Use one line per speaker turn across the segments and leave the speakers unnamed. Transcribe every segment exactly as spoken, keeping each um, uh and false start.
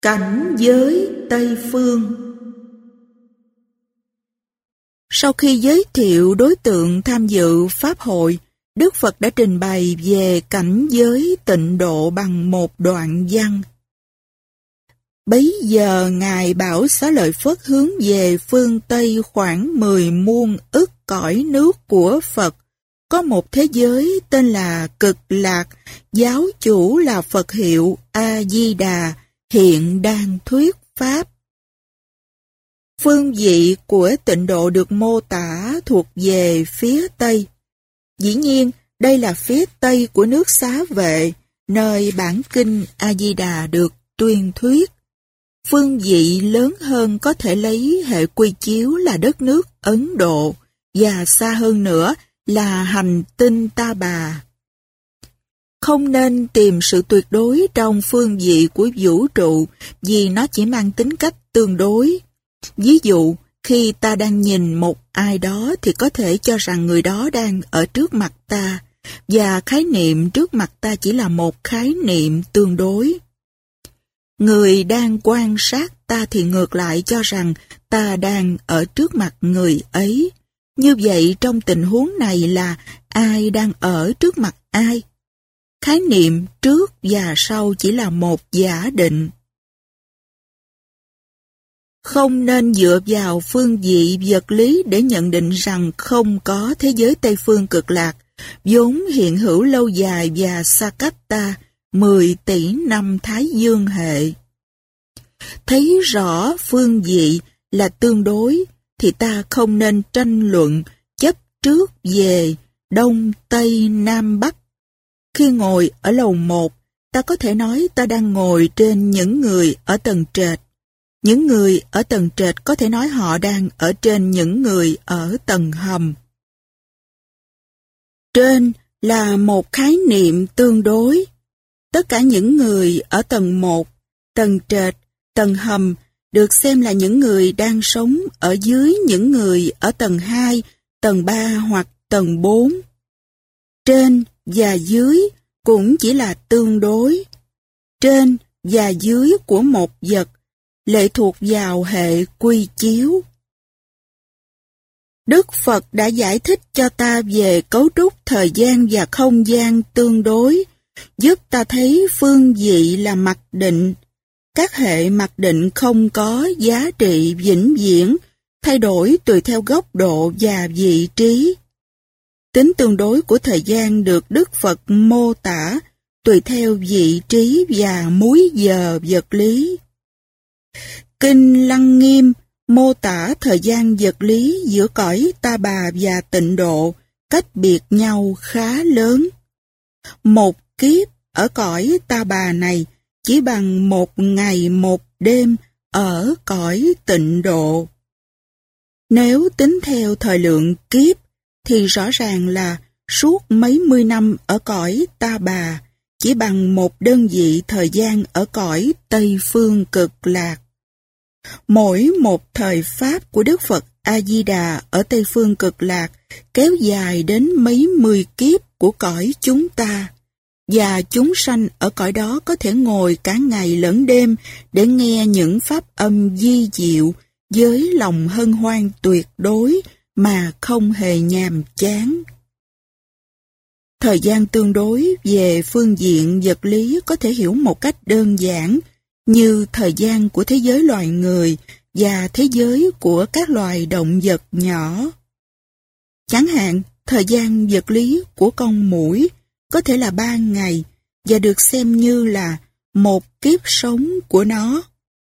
Cảnh giới Tây Phương. Sau khi giới thiệu đối tượng tham dự Pháp hội, Đức Phật đã trình bày về cảnh giới tịnh độ bằng một đoạn văn. Bấy giờ Ngài Bảo Xá Lợi Phất hướng về phương Tây khoảng mười muôn ức cõi nước của Phật. Có một thế giới tên là Cực Lạc, giáo chủ là Phật hiệu A-di-đà, hiện đang thuyết Pháp. Phương vị của tịnh độ được mô tả thuộc về phía Tây. Dĩ nhiên, đây là phía Tây của nước Xá Vệ, nơi bản kinh A-di-đà được tuyên thuyết. Phương vị lớn hơn có thể lấy hệ quy chiếu là đất nước Ấn Độ, và xa hơn nữa là hành tinh Ta Bà. Không nên tìm sự tuyệt đối trong phương vị của vũ trụ vì nó chỉ mang tính cách tương đối. Ví dụ, khi ta đang nhìn một ai đó thì có thể cho rằng người đó đang ở trước mặt ta, và khái niệm trước mặt ta chỉ là một khái niệm tương đối. Người đang quan sát ta thì ngược lại cho rằng ta đang ở trước mặt người ấy. Như vậy trong tình huống này là ai đang ở trước mặt ai? Khái niệm trước và sau chỉ là một giả định. Không nên dựa vào phương vị vật lý để nhận định rằng không có thế giới Tây Phương Cực Lạc, vốn hiện hữu lâu dài và xa cách ta mười tỷ năm Thái Dương hệ. Thấy rõ phương vị là tương đối thì ta không nên tranh luận chấp trước về Đông, Tây, Nam, Bắc. Khi ngồi ở lầu một, ta có thể nói ta đang ngồi trên những người ở tầng trệt. Những người ở tầng trệt có thể nói họ đang ở trên những người ở tầng hầm. Trên là một khái niệm tương đối. Tất cả những người ở tầng một, tầng trệt, tầng hầm được xem là những người đang sống ở dưới những người ở tầng hai, tầng ba hoặc tầng bốn. Trên và dưới cũng chỉ là tương đối. Trên và dưới của một vật lệ thuộc vào hệ quy chiếu. Đức Phật đã giải thích cho ta về cấu trúc thời gian và không gian tương đối, giúp ta thấy phương vị là mặc định. Các hệ mặc định không có giá trị vĩnh viễn, thay đổi tùy theo góc độ và vị trí. Tính tương đối của thời gian được Đức Phật mô tả tùy theo vị trí và múi giờ vật lý. Kinh Lăng Nghiêm mô tả thời gian vật lý giữa cõi Ta Bà và tịnh độ cách biệt nhau khá lớn. Một kiếp ở cõi Ta Bà này chỉ bằng một ngày một đêm ở cõi tịnh độ. Nếu tính theo thời lượng kiếp thì rõ ràng là suốt mấy mươi năm ở cõi Ta Bà chỉ bằng một đơn vị thời gian ở cõi Tây Phương Cực Lạc. Mỗi một thời Pháp của Đức Phật A-di-đà ở Tây Phương Cực Lạc kéo dài đến mấy mươi kiếp của cõi chúng ta, và chúng sanh ở cõi đó có thể ngồi cả ngày lẫn đêm để nghe những pháp âm vi diệu với lòng hân hoan tuyệt đối mà không hề nhàm chán. Thời gian tương đối về phương diện vật lý có thể hiểu một cách đơn giản như thời gian của thế giới loài người và thế giới của các loài động vật nhỏ. Chẳng hạn, thời gian vật lý của con muỗi có thể là ba ngày và được xem như là một kiếp sống của nó.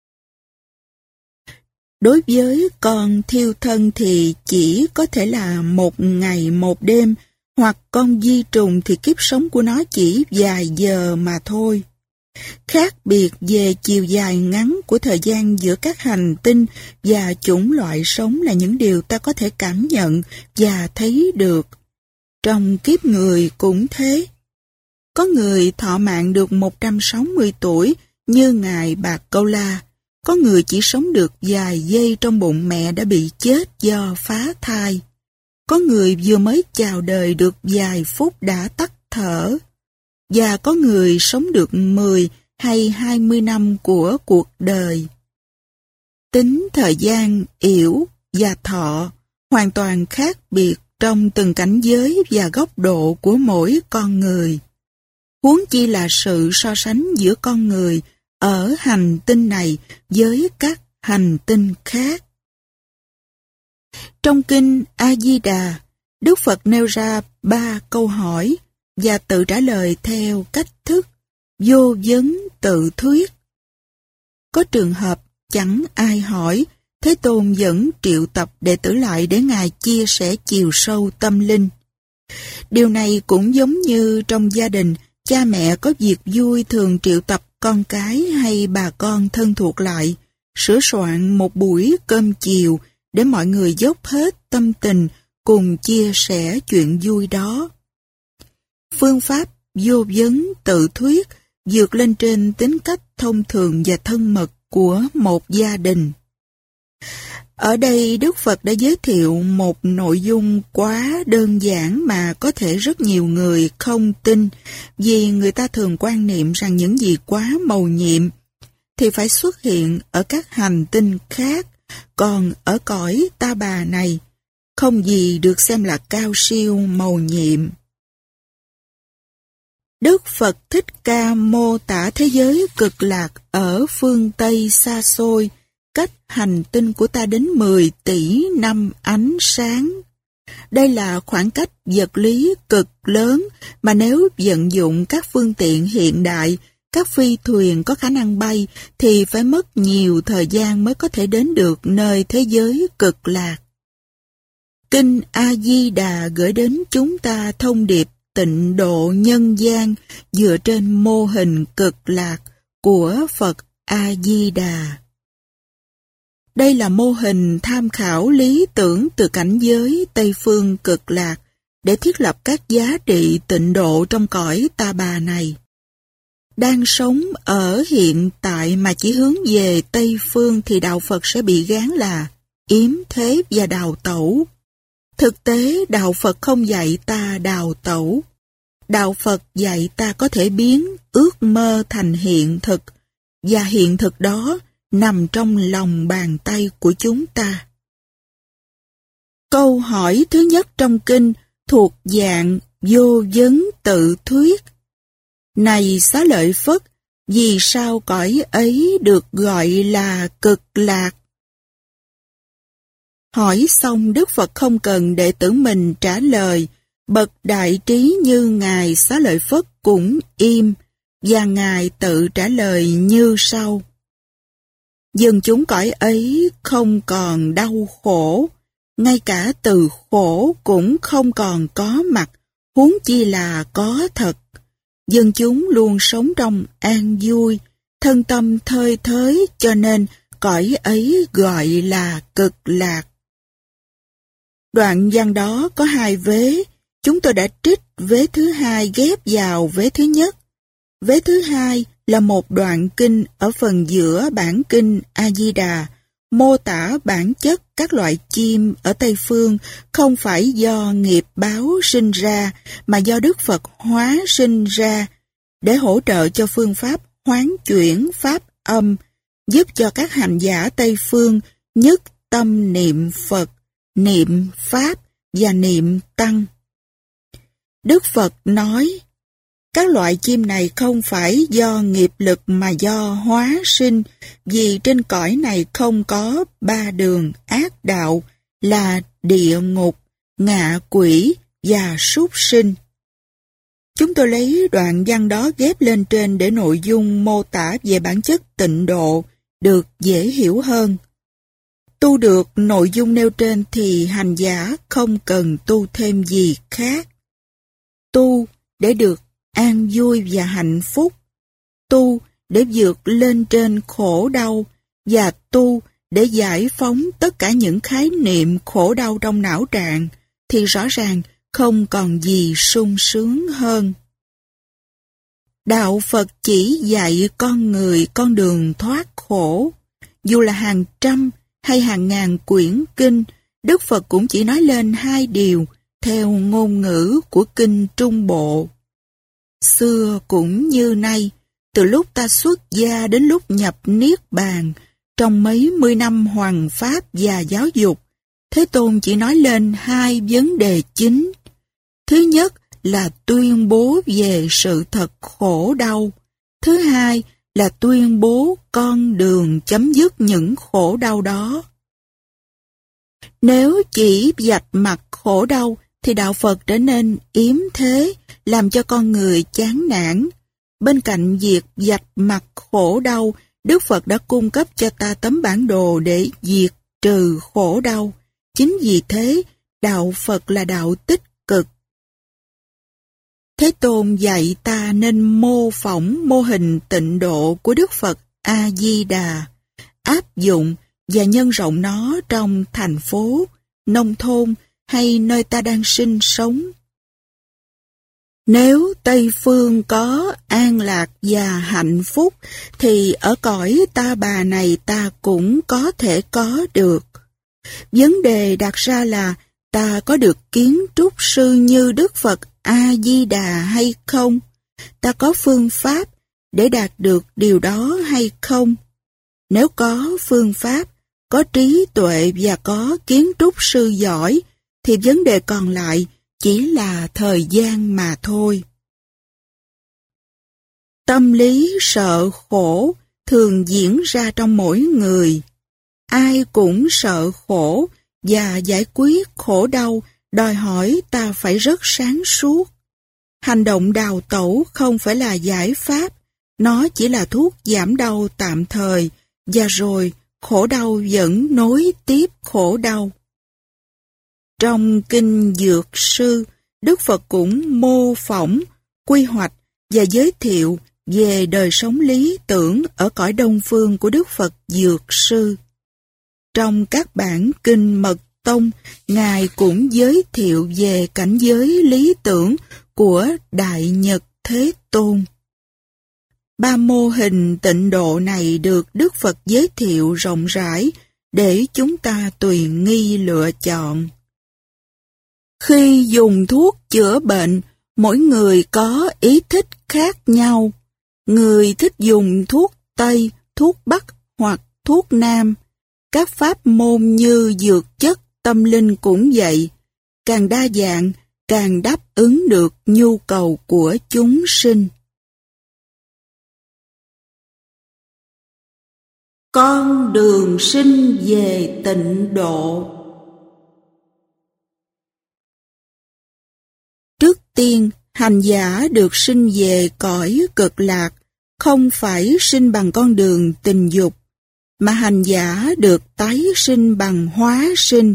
Đối với con thiêu thân thì chỉ có thể là một ngày một đêm, hoặc con vi trùng thì kiếp sống của nó chỉ vài giờ mà thôi. Khác biệt về chiều dài ngắn của thời gian giữa các hành tinh và chủng loại sống là những điều ta có thể cảm nhận và thấy được. Trong kiếp người cũng thế. Có người thọ mạng được một trăm sáu mươi tuổi như Ngài Bạc Câu La. Có người chỉ sống được vài giây trong bụng mẹ đã bị chết do phá thai. Có người vừa mới chào đời được vài phút đã tắt thở. Và có người sống được mười hay hai mươi năm của cuộc đời. Tính thời gian, yểu và thọ hoàn toàn khác biệt trong từng cảnh giới và góc độ của mỗi con người. Huống chi là sự so sánh giữa con người ở hành tinh này với các hành tinh khác. Trong kinh A-di-đà, Đức Phật nêu ra ba câu hỏi và tự trả lời theo cách thức vô vấn tự thuyết. Có trường hợp chẳng ai hỏi, Thế Tôn vẫn triệu tập đệ tử lại để Ngài chia sẻ chiều sâu tâm linh. Điều này cũng giống như trong gia đình, cha mẹ có việc vui thường triệu tập con cái hay bà con thân thuộc lại, sửa soạn một buổi cơm chiều để mọi người dốc hết tâm tình cùng chia sẻ chuyện vui đó. Phương pháp vô vấn tự thuyết vượt lên trên tính cách thông thường và thân mật của một gia đình. Ở đây Đức Phật đã giới thiệu một nội dung quá đơn giản mà có thể rất nhiều người không tin, vì người ta thường quan niệm rằng những gì quá mầu nhiệm thì phải xuất hiện ở các hành tinh khác, còn ở cõi ta bà này không gì được xem là cao siêu mầu nhiệm. Đức Phật Thích Ca mô tả thế giới cực lạc ở phương Tây xa xôi, cách hành tinh của ta đến mười tỷ năm ánh sáng. Đây là khoảng cách vật lý cực lớn mà nếu vận dụng các phương tiện hiện đại, các phi thuyền có khả năng bay thì phải mất nhiều thời gian mới có thể đến được nơi thế giới cực lạc. Kinh A-di-đà gửi đến chúng ta thông điệp tịnh độ nhân gian dựa trên mô hình cực lạc của Phật A-di-đà. Đây là mô hình tham khảo lý tưởng từ cảnh giới Tây phương cực lạc để thiết lập các giá trị tịnh độ trong cõi ta bà này. Đang sống ở hiện tại mà chỉ hướng về Tây phương thì đạo Phật sẽ bị gán là yếm thế và đào tẩu. Thực tế, đạo Phật không dạy ta đào tẩu. Đạo Phật dạy ta có thể biến ước mơ thành hiện thực, và hiện thực đó nằm trong lòng bàn tay của chúng ta. Câu hỏi thứ nhất trong kinh thuộc dạng vô vấn tự thuyết. Này Xá Lợi Phất, vì sao cõi ấy được gọi là cực lạc? Hỏi xong Đức Phật không cần đệ tử mình trả lời, bậc đại trí như Ngài Xá Lợi Phất cũng im, và Ngài tự trả lời như sau. Dân chúng cõi ấy không còn đau khổ, ngay cả từ khổ cũng không còn có mặt, huống chi là có thật. Dân chúng luôn sống trong an vui, thân tâm thơi thới, cho nên cõi ấy gọi là cực lạc. Đoạn văn đó có hai vế, chúng tôi đã trích vế thứ hai ghép vào vế thứ nhất. Vế thứ hai là một đoạn kinh ở phần giữa bản kinh A-di-đà, mô tả bản chất các loại chim ở Tây Phương không phải do nghiệp báo sinh ra, mà do Đức Phật hóa sinh ra, để hỗ trợ cho phương pháp hoán chuyển pháp âm, giúp cho các hành giả Tây Phương nhất tâm niệm Phật, niệm Pháp và niệm Tăng. Đức Phật nói, các loại chim này không phải do nghiệp lực mà do hóa sinh, vì trên cõi này không có ba đường ác đạo là địa ngục, ngạ quỷ và súc sinh. Chúng tôi lấy đoạn văn đó ghép lên trên để nội dung mô tả về bản chất tịnh độ được dễ hiểu hơn. Tu được nội dung nêu trên thì hành giả không cần tu thêm gì khác. Tu để được an vui và hạnh phúc, tu để vượt lên trên khổ đau, và tu để giải phóng tất cả những khái niệm khổ đau trong não trạng, thì rõ ràng không còn gì sung sướng hơn. Đạo Phật chỉ dạy con người con đường thoát khổ. Dù là hàng trăm hay hàng ngàn quyển kinh, Đức Phật cũng chỉ nói lên hai điều theo ngôn ngữ của kinh Trung Bộ. Xưa cũng như nay, từ lúc ta xuất gia đến lúc nhập Niết Bàn, trong mấy mươi năm hoằng pháp và giáo dục, Thế Tôn chỉ nói lên hai vấn đề chính. Thứ nhất là tuyên bố về sự thật khổ đau. Thứ hai là tuyên bố con đường chấm dứt những khổ đau đó. Nếu chỉ vạch mặt khổ đau, thì đạo Phật trở nên yếm thế, làm cho con người chán nản. Bên cạnh việc vạch mặt khổ đau, Đức Phật đã cung cấp cho ta tấm bản đồ để diệt trừ khổ đau. Chính vì thế, đạo Phật là đạo tích cực. Thế Tôn dạy ta nên mô phỏng mô hình tịnh độ của Đức Phật A-di-đà, áp dụng và nhân rộng nó trong thành phố, nông thôn hay nơi ta đang sinh sống. Nếu Tây Phương có an lạc và hạnh phúc, thì ở cõi ta bà này ta cũng có thể có được. Vấn đề đặt ra là ta có được kiến trúc sư như Đức Phật A-di-đà hay không? Ta có phương pháp để đạt được điều đó hay không? Nếu có phương pháp, có trí tuệ và có kiến trúc sư giỏi, thì vấn đề còn lại chỉ là thời gian mà thôi. Tâm lý sợ khổ thường diễn ra trong mỗi người. Ai cũng sợ khổ, và giải quyết khổ đau đòi hỏi ta phải rất sáng suốt. Hành động đào tẩu không phải là giải pháp, nó chỉ là thuốc giảm đau tạm thời, và rồi khổ đau vẫn nối tiếp khổ đau. Trong Kinh Dược Sư, Đức Phật cũng mô phỏng, quy hoạch và giới thiệu về đời sống lý tưởng ở cõi Đông Phương của Đức Phật Dược Sư. Trong các bản Kinh Mật Tông, Ngài cũng giới thiệu về cảnh giới lý tưởng của Đại Nhật Thế Tôn. Ba mô hình tịnh độ này được Đức Phật giới thiệu rộng rãi để chúng ta tùy nghi lựa chọn. Khi dùng thuốc chữa bệnh, mỗi người có ý thích khác nhau. Người thích dùng thuốc Tây, thuốc Bắc hoặc thuốc Nam. Các pháp môn như dược chất, tâm linh cũng vậy. Càng đa dạng, càng đáp ứng được nhu cầu của chúng sinh. Con đường sinh về tịnh độ. Trước tiên, hành giả được sinh về cõi cực lạc, không phải sinh bằng con đường tình dục, mà hành giả được tái sinh bằng hóa sinh.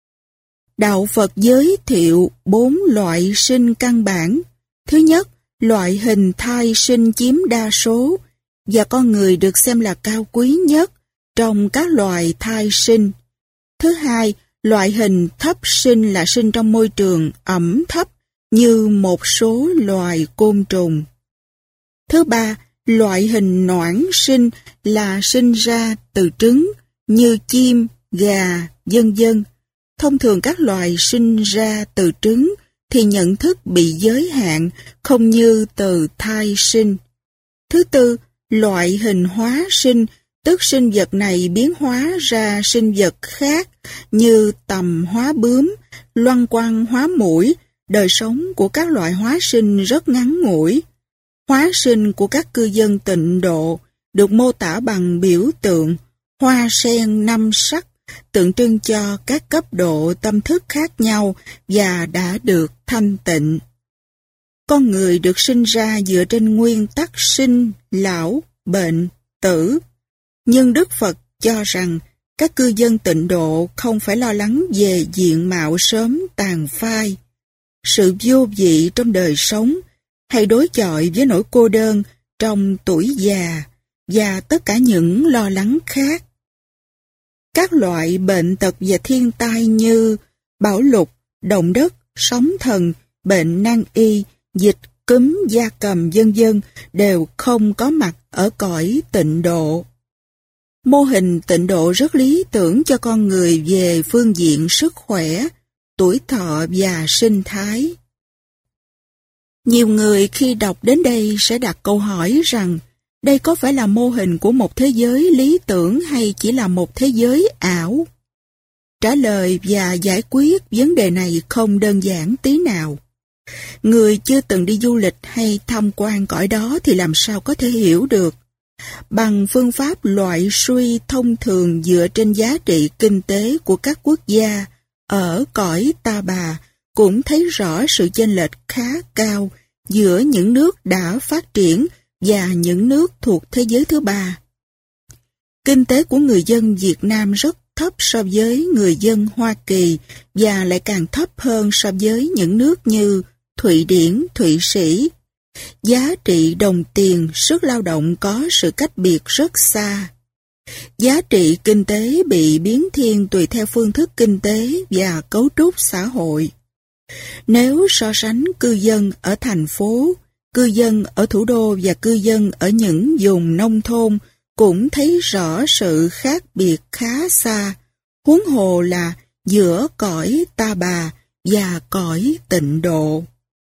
Đạo Phật giới thiệu bốn loại sinh căn bản. Thứ nhất, loại hình thai sinh chiếm đa số, và con người được xem là cao quý nhất trong các loài thai sinh. Thứ hai, loại hình thấp sinh là sinh trong môi trường ẩm thấp như một số loài côn trùng. Thứ ba, loại hình noãn sinh là sinh ra từ trứng như chim, gà, vân vân. Thông thường các loài sinh ra từ trứng thì nhận thức bị giới hạn, không như từ thai sinh. Thứ tư, loại hình hóa sinh, tức sinh vật này biến hóa ra sinh vật khác như tầm hóa bướm, loăn quăng hóa muỗi. Đời sống của các loại hóa sinh rất ngắn ngủi. Hóa sinh của các cư dân tịnh độ được mô tả bằng biểu tượng hoa sen năm sắc, tượng trưng cho các cấp độ tâm thức khác nhau và đã được thanh tịnh. Con người được sinh ra dựa trên nguyên tắc sinh, lão, bệnh, tử. Nhưng Đức Phật cho rằng các cư dân tịnh độ không phải lo lắng về diện mạo sớm tàn phai, sự vô vị trong đời sống, hay đối chọi với nỗi cô đơn trong tuổi già và tất cả những lo lắng khác. Các loại bệnh tật và thiên tai như bão lụt, động đất, sóng thần, bệnh nan y, dịch, cúm, gia cầm vân vân đều không có mặt ở cõi tịnh độ. Mô hình tịnh độ rất lý tưởng cho con người về phương diện sức khỏe, tuổi thọ và sinh thái. Nhiều người khi đọc đến đây sẽ đặt câu hỏi rằng Đây có phải là mô hình của một thế giới lý tưởng hay chỉ là một thế giới ảo? Trả lời và giải quyết vấn đề này không đơn giản tí nào. Người chưa từng đi du lịch hay tham quan cõi đó thì làm sao có thể hiểu được. Bằng phương pháp loại suy thông thường dựa trên giá trị kinh tế của các quốc gia ở cõi Ta Bà cũng thấy rõ sự chênh lệch khá cao giữa những nước đã phát triển và những nước thuộc thế giới thứ ba. Kinh tế của người dân Việt Nam rất thấp so với người dân Hoa Kỳ và lại càng thấp hơn so với những nước như Thụy Điển, Thụy Sĩ. Giá trị đồng tiền, sức lao động có sự cách biệt rất xa. Giá trị kinh tế bị biến thiên tùy theo phương thức kinh tế và cấu trúc xã hội. Nếu so sánh cư dân ở thành phố, cư dân ở thủ đô và cư dân ở những vùng nông thôn cũng thấy rõ sự khác biệt khá xa, huống hồ là giữa cõi Ta Bà và cõi Tịnh Độ.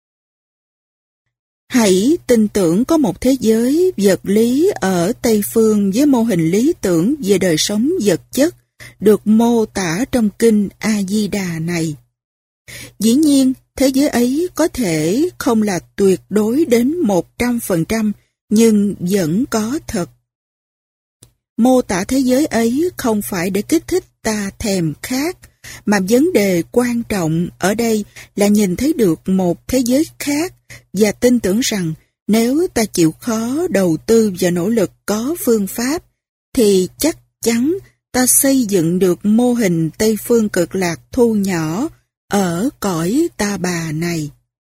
Hãy tin tưởng có một thế giới vật lý ở Tây Phương với mô hình lý tưởng về đời sống vật chất được mô tả trong kinh A-di-đà này. Dĩ nhiên, thế giới ấy có thể không là tuyệt đối đến một trăm phần trăm, nhưng vẫn có thật. Mô tả thế giới ấy không phải để kích thích ta thèm khát, mà vấn đề quan trọng ở đây là nhìn thấy được một thế giới khác và tin tưởng rằng nếu ta chịu khó đầu tư và nỗ lực có phương pháp, thì chắc chắn ta xây dựng được mô hình Tây Phương Cực Lạc thu nhỏ ở cõi Ta Bà này.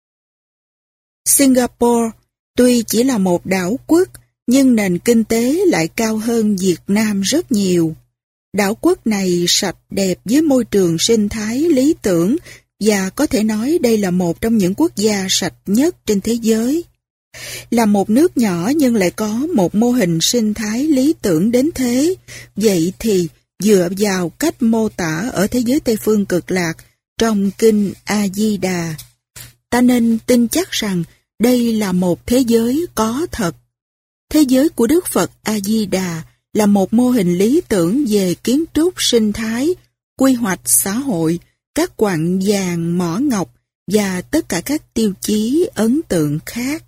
Singapore tuy chỉ là một đảo quốc, nhưng nền kinh tế lại cao hơn Việt Nam rất nhiều. Đảo quốc này sạch đẹp với môi trường sinh thái lý tưởng và có thể nói đây là một trong những quốc gia sạch nhất trên thế giới. Là một nước nhỏ nhưng lại có một mô hình sinh thái lý tưởng đến thế, vậy thì dựa vào cách mô tả ở thế giới Tây Phương Cực Lạc trong kinh A-di-đà, ta nên tin chắc rằng đây là một thế giới có thật. Thế giới của Đức Phật A-di-đà là một mô hình lý tưởng về kiến trúc sinh thái, quy hoạch xã hội, các quặng vàng mỏ ngọc và tất cả các tiêu chí ấn tượng khác.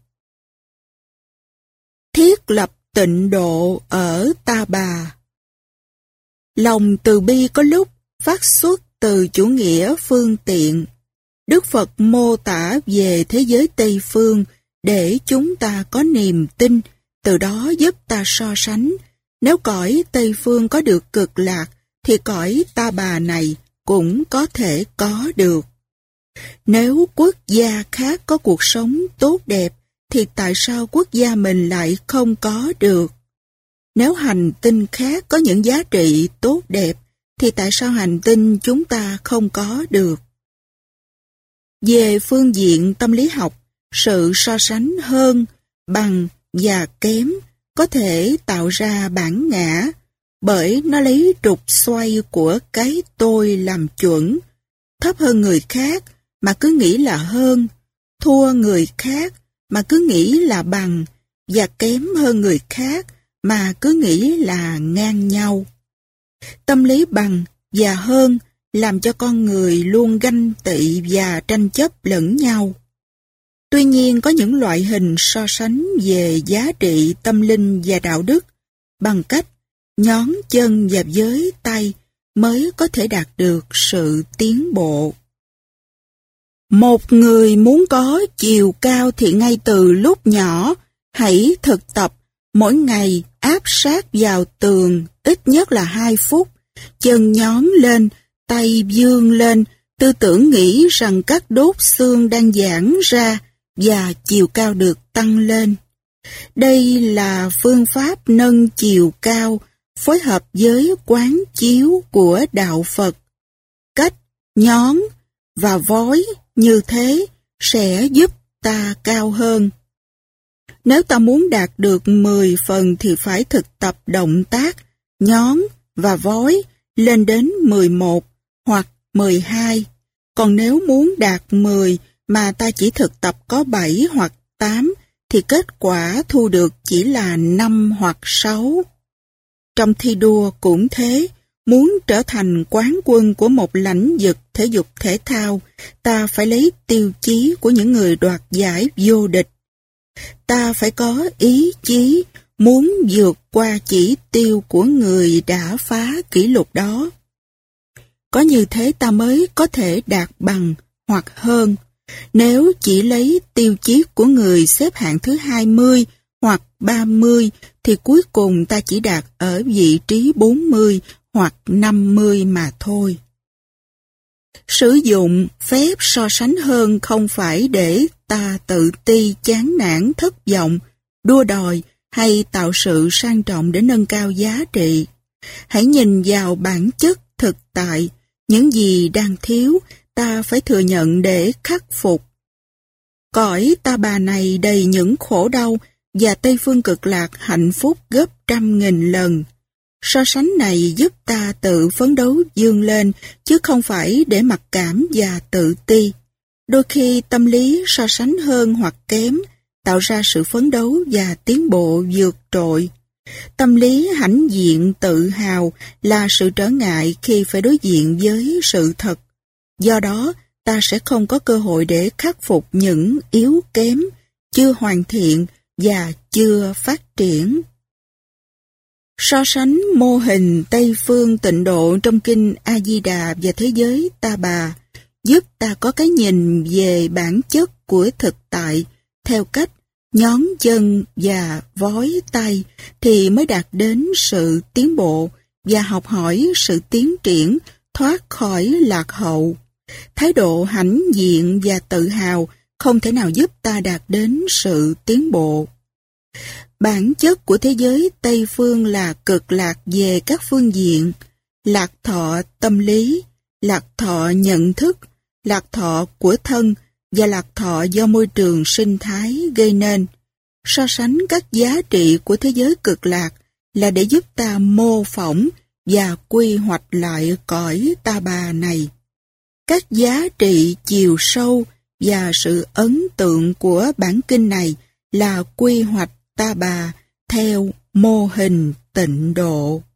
Thiết lập tịnh độ ở Ta Bà. Lòng từ bi có lúc phát xuất từ chủ nghĩa phương tiện. Đức Phật mô tả về thế giới Tây Phương để chúng ta có niềm tin, từ đó giúp ta so sánh. Nếu cõi Tây Phương có được cực lạc, thì cõi Ta Bà này cũng có thể có được. Nếu quốc gia khác có cuộc sống tốt đẹp, thì tại sao quốc gia mình lại không có được? Nếu hành tinh khác có những giá trị tốt đẹp, thì tại sao hành tinh chúng ta không có được? Về phương diện tâm lý học, sự so sánh hơn, bằng và kém có thể tạo ra bản ngã, bởi nó lấy trục xoay của cái tôi làm chuẩn. Thấp hơn người khác mà cứ nghĩ là hơn, thua người khác mà cứ nghĩ là bằng, và kém hơn người khác mà cứ nghĩ là ngang nhau. Tâm lý bằng và hơn làm cho con người luôn ganh tị và tranh chấp lẫn nhau. Tuy nhiên có những loại hình so sánh về giá trị tâm linh và đạo đức bằng cách nhón chân và với tay mới có thể đạt được sự tiến bộ. Một người muốn có chiều cao thì ngay từ lúc nhỏ hãy thực tập mỗi ngày áp sát vào tường ít nhất là hai phút, chân nhón lên, tay vươn lên, tư tưởng nghĩ rằng các đốt xương đang giãn ra và chiều cao được tăng lên. Đây là phương pháp nâng chiều cao phối hợp với quán chiếu của đạo Phật. Cách nhón và vói như thế sẽ giúp ta cao hơn. Nếu ta muốn đạt được mười phần thì phải thực tập động tác nhón và vói lên đến mười một hoặc mười hai. Còn nếu muốn đạt mười mà ta chỉ thực tập có bảy hoặc tám thì kết quả thu được chỉ là năm hoặc sáu. Trong thi đua cũng thế, muốn trở thành quán quân của một lãnh vực thể dục thể thao, ta phải lấy tiêu chí của những người đoạt giải vô địch. Ta phải có ý chí muốn vượt qua chỉ tiêu của người đã phá kỷ lục đó. Có như thế ta mới có thể đạt bằng hoặc hơn. Nếu chỉ lấy tiêu chí của người xếp hạng thứ hai mươi hoặc ba mươi thì cuối cùng ta chỉ đạt ở vị trí bốn mươi hoặc năm mươi mà thôi. Sử dụng phép so sánh hơn không phải để ta tự ti, chán nản, thất vọng, đua đòi hay tạo sự sang trọng để nâng cao giá trị. Hãy nhìn vào bản chất thực tại, những gì đang thiếu ta phải thừa nhận để khắc phục. Cõi ta bà này đầy những khổ đau và Tây Phương Cực Lạc hạnh phúc gấp trăm nghìn lần. So sánh này giúp ta tự phấn đấu vươn lên, chứ không phải để mặc cảm và tự ti. Đôi khi tâm lý so sánh hơn hoặc kém tạo ra sự phấn đấu và tiến bộ vượt trội. Tâm lý hãnh diện tự hào là sự trở ngại khi phải đối diện với sự thật. Do đó, ta sẽ không có cơ hội để khắc phục những yếu kém, chưa hoàn thiện và chưa phát triển. So sánh mô hình Tây Phương Tịnh Độ trong kinh A-di-đà và thế giới Ta Bà giúp ta có cái nhìn về bản chất của thực tại theo cách nhón chân và vói tay thì mới đạt đến sự tiến bộ và học hỏi sự tiến triển, thoát khỏi lạc hậu. Thái độ hãnh diện và tự hào không thể nào giúp ta đạt đến sự tiến bộ. Bản chất của thế giới Tây Phương là cực lạc về các phương diện: lạc thọ tâm lý, lạc thọ nhận thức, lạc thọ của thân và lạc thọ do môi trường sinh thái gây nên. So sánh các giá trị của thế giới cực lạc là để giúp ta mô phỏng và quy hoạch lại cõi Ta Bà này. Các giá trị chiều sâu và sự ấn tượng của bản kinh này là quy hoạch Ta Bà theo mô hình tịnh độ.